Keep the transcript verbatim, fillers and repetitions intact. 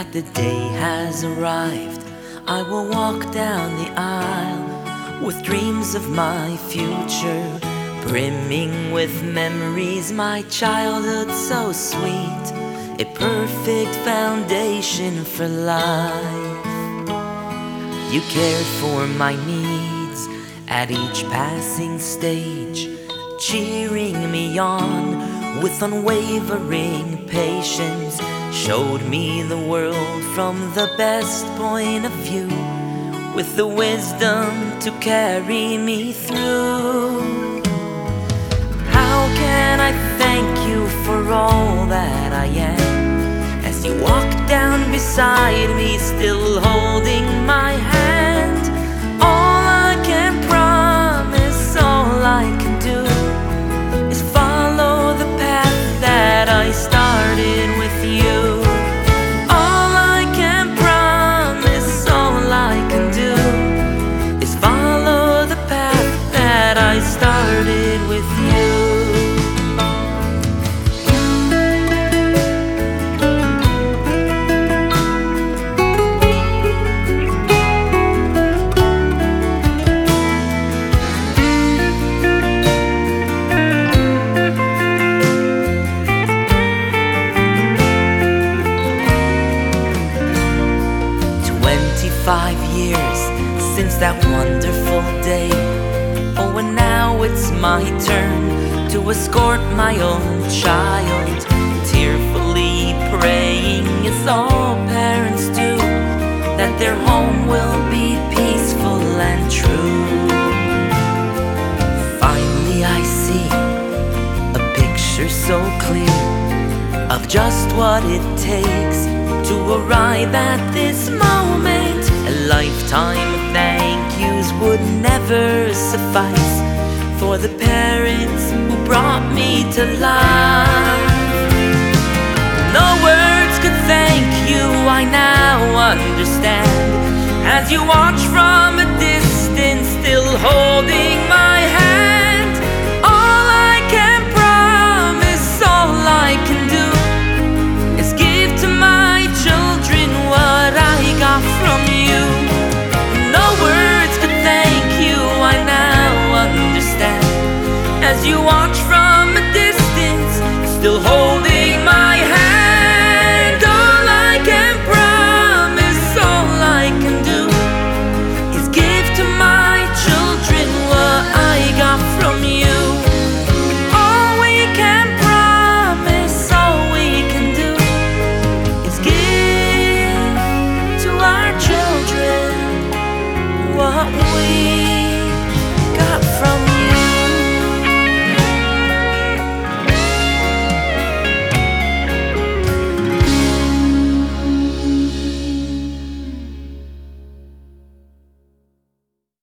that the day has arrived, I will walk down the aisle with dreams of my future, brimming with memories, my childhood so sweet, a perfect foundation for life. You cared for my needs at each passing stage, cheering me on with unwavering patience, showed me the world from the best point of view, with the wisdom to carry me through. How can I thank you for all that I am, as you walk down beside me, still holding my hand? All I can promise, all I can do, is follow the path that I started with you. All I can promise, all I can do, is follow the path that I started with you. Twenty-five years since that wonderful day. Oh, and now it's my turn to escort my own child, tearfully praying, as all parents do, that their home will be peaceful and true. Finally I see a picture so clear of just what it takes to arrive at this moment. A lifetime of thank yous would never suffice for the parents who brought me to life. No words could thank you, I now understand, as you watch from a distance, still holding my